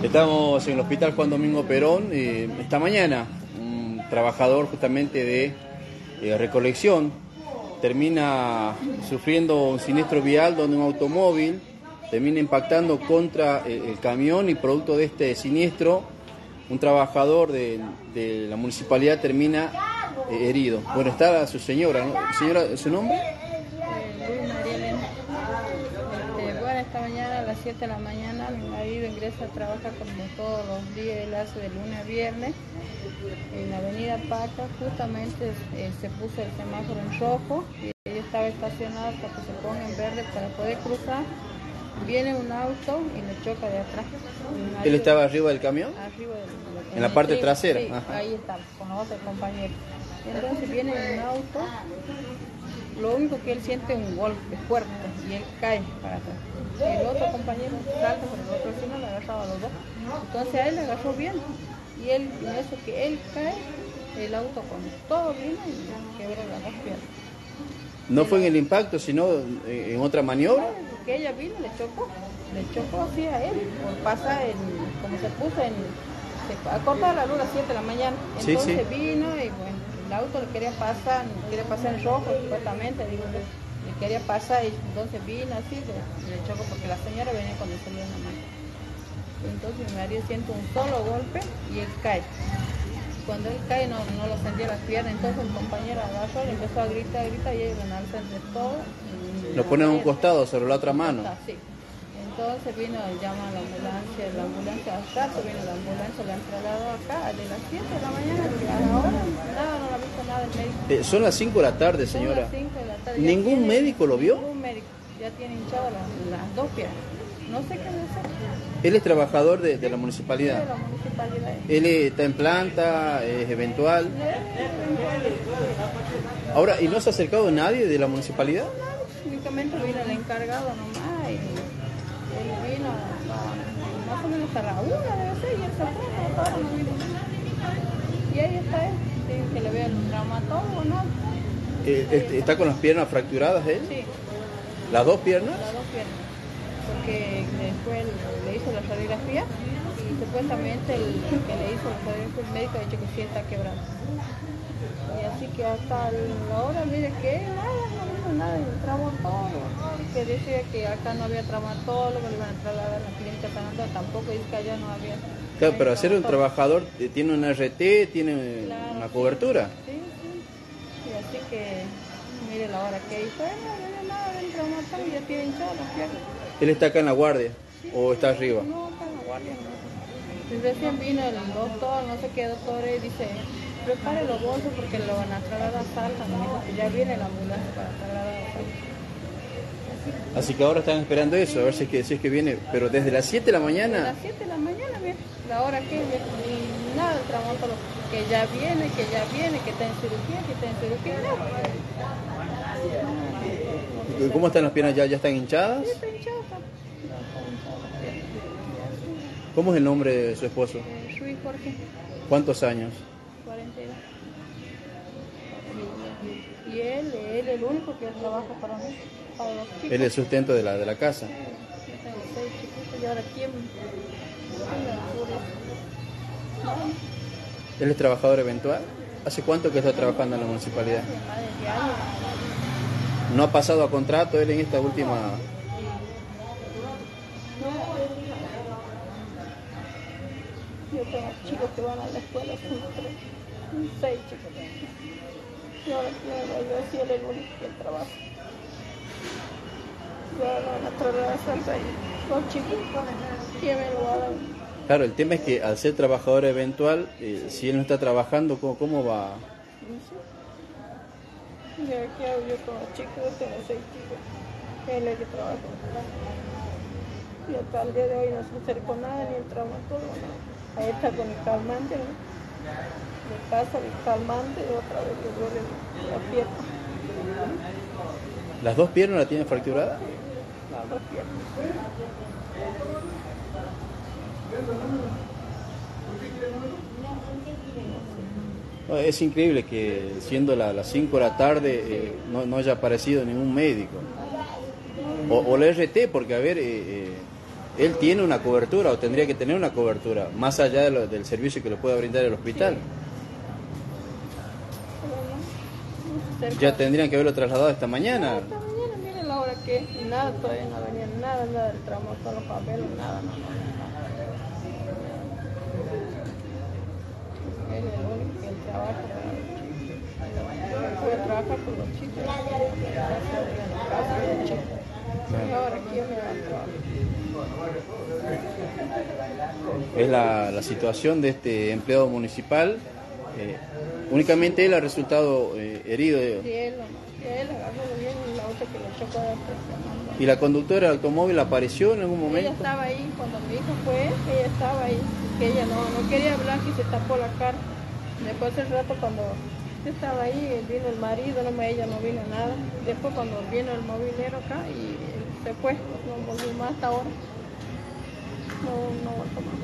Estamos en el Hospital Juan Domingo Perón. Esta mañana un trabajador justamente de recolección termina sufriendo un siniestro vial donde un automóvil termina impactando contra el camión, y producto de este siniestro un trabajador de la municipalidad termina herido. Bueno, está su señora, ¿no? Señora, ¿su nombre? Luis María Elena. Bueno, esta mañana a las 7 de la mañana mi marido ingresa a trabajar como todos los días, él hace de lunes a viernes en la avenida Paca. Justamente se puso el semáforo en rojo y ella estaba estacionada hasta que se ponga en verde para poder cruzar. Viene un auto y le choca de atrás. ¿Él estaba arriba del camión? Arriba ¿En la parte trasera? Sí, ahí está, con los otros compañeros. Entonces viene un auto, lo único que él siente es un golpe fuerte y él cae para atrás. El otro compañero salta, pero el otro vecino le agarraba a los dos. Entonces a él le agarró bien y él, en eso que él cae, el auto con todo vino y quebró las dos piernas. No fue en el impacto, sino en otra maniobra. Que ella vino, le chocó así a él, por pasar como se puso se cortaba la luz a las 7 de la mañana, entonces sí. Vino y bueno, el auto le quería pasar en rojo supuestamente, digo, le quería pasar y entonces vino así, le chocó porque la señora venía con el celular en la mano. Entonces mi marido siente un solo golpe y él cae. Cuando él cae no lo sentía las piernas, entonces el compañero agarró, le empezó a gritar y ellos lo alzan de todo. Lo ponen a un costado sobre la otra mano. Sí. Entonces llama a la ambulancia al rato vino la ambulancia, la han trasladado acá de las 7 de la mañana, que ahora no la ha visto nada el médico. Son las 5 de la tarde, señora. Son las 5 de la tarde. ¿Ningún médico lo vio? Ningún médico, ya tiene hinchado las dos piernas. No sé qué hacer. Él es trabajador de la municipalidad. De la municipalidad. Él está en planta, es eventual. Ahora, ¿y no se ha acercado nadie de la municipalidad? No, únicamente vino el encargado nomás y él vino más o menos a la 1 debe ser y él se fue, ahora no vino. Y ahí está él, tiene que le vea el traumatólogo, ¿no? ¿Está con las piernas fracturadas él? Sí. ¿Las dos piernas? Las dos piernas. Porque después le hizo la radiografía y supuestamente el que le hizo la radiografía, el médico ha dicho que sí está quebrado. Y así que hasta la hora, mire que no vino nada, el traumatólogo, que decía que acá no había traumatólogo, le iban a trasladar a la clínica Panamá, tampoco dice que allá no había. Claro, pero hacer un trabajador tiene una RT, tiene una cobertura. Sí. Y así que mire la hora que hizo, no había nada del traumatólogo, ya tiene hinchado las piernas. ¿Él está acá en la guardia o está arriba? No, está en la guardia, no. Y recién vino el doctor, no sé qué doctor, y dice, prepare los bolsos porque lo van a trasladar a Salta, me dijo que ya viene la ambulancia para trasladar a Salta. Así que ahora están esperando eso, a ver si es que viene, pero desde las 7 de la mañana. Desde las 7 de la mañana, bien, la hora que viene, y nada, el traumatólogo, que ya viene, que está en cirugía, no. ¿Cómo están las piernas? ¿Ya están hinchadas? Sí, está hinchado. ¿Cómo es el nombre de su esposo? Luis Jorge. ¿Cuántos años? 42. Y él es el único que trabaja para mí, para los chicos. Él es el sustento de la casa. Yo tengo 6 chiquitos y ahora quién. ¿Él es trabajador eventual? ¿Hace cuánto que está trabajando en la municipalidad? Más de 10 años. ¿No ha pasado a contrato él en esta última? Yo tengo chicos que van a la escuela, son 6 chicos. Y ahora yo sí él es el único que trabaja. Y ahora van a trasladar a Salta y los chicos, ¿quién me lo va a dar? Claro, el tema es que al ser trabajador eventual, si él no está trabajando, ¿cómo va? No sé. ¿Y qué hago yo con los chicos? Yo tengo 6 chicos. Él es el que trabaja. Y hasta el día de hoy no se acercó nada, ni el traumatólogo, nada. Ahí está con el calmante, ¿no? Le pasa el calmante y otra vez le duele la pierna. ¿Las dos piernas la tienen fracturada? Las dos piernas. No, es increíble que siendo las 5 de la tarde no haya aparecido ningún médico. O la RT, porque a ver, él tiene una cobertura o tendría que tener una cobertura, más allá del servicio que le pueda brindar el hospital. Sí. Ya tendrían que haberlo trasladado esta mañana. Esta mañana, miren la hora que es, y nada, todavía no venía nada del tramo, solo papeles, nada. Él es el único que trabaja para los chicos. Puede trabajar con los chicos, y ahora quién me va a trabajar. Es la situación de este empleado municipal. Únicamente él ha resultado herido. Sí, él agarró bien el auto que le chocó de frente. ¿Y la conductora del automóvil apareció en algún momento? Ella estaba ahí, cuando mi hijo fue, ella estaba ahí, que ella no quería hablar, que se tapó la cara. Después del rato cuando estaba ahí, vino el marido, ella no vino nada. Después cuando vino el movilero acá y se fue, no volvió más hasta ahora. No volvió más.